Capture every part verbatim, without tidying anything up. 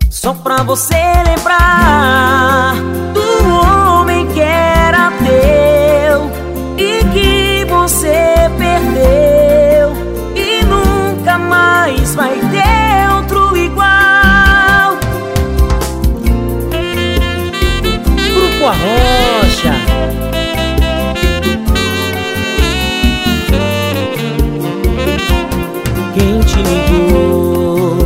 só pra você lembrar do homem que era teu e que você perdeu, e nunca mais vai ter outro igual. Grupo Arrocha. Quem te ligou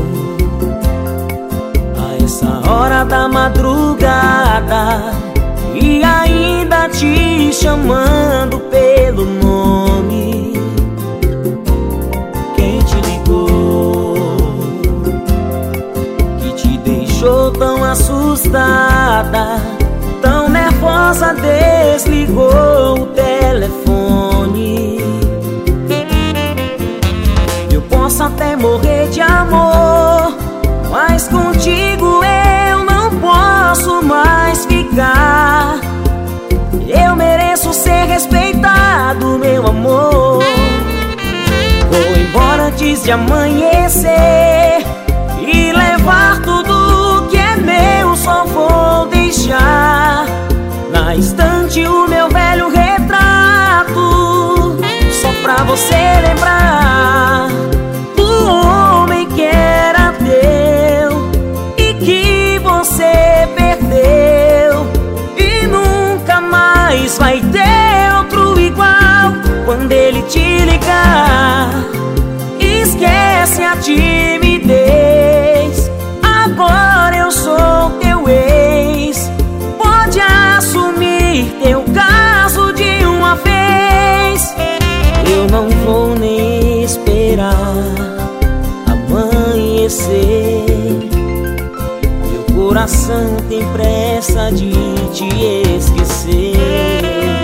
a essa hora da madrugada e ainda te chamando pelo nome? Quem te ligou que te deixou tão assustada, tão nervosa, desligou o telefone? Posso até morrer de amor, mas contigo eu não posso mais ficar. Eu mereço ser respeitado, meu amor. Vou embora antes de amanhecer e levar tudo que é meu, só vou deixar na estante o meu velho retrato, só pra você lembrar do homem que era teu e que você perdeu, e nunca mais vai ter outro igual. Quando ele te ligar, esquece a timidez. Agora eu sou teu ex, pode assumir teu caso de uma vez. Eu não vou nem esperar amanhecer, meu coração tem pressa de te esquecer.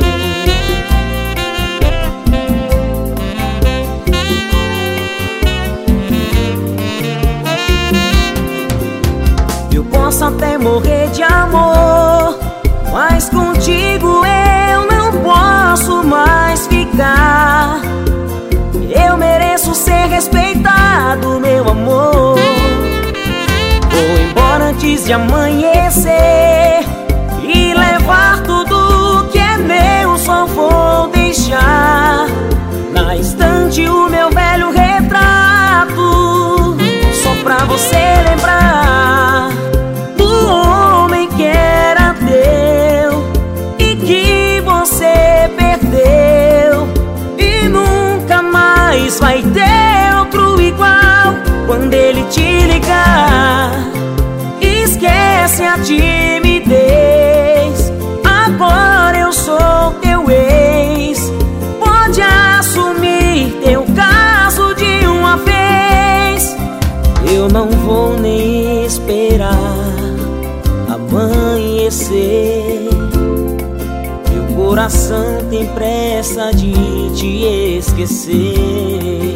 Eu posso até morrer de amor, mas contigo eu não posso mais ficar. Eu mereço ser respeitado, meu amor. Vou embora antes de amanhecer e levar tudo que é meu, só vou deixar na estante o meu velho retrato, só pra você lembrar do homem que era teu e que você perdeu, e nunca mais vai ter outro igual. Quando ele te ligar, esquece a timidez. Agora eu sou teu ex, pode assumir teu caso de uma vez. Eu não vou nem esperar amanhecer, meu coração tem pressa de te esquecer.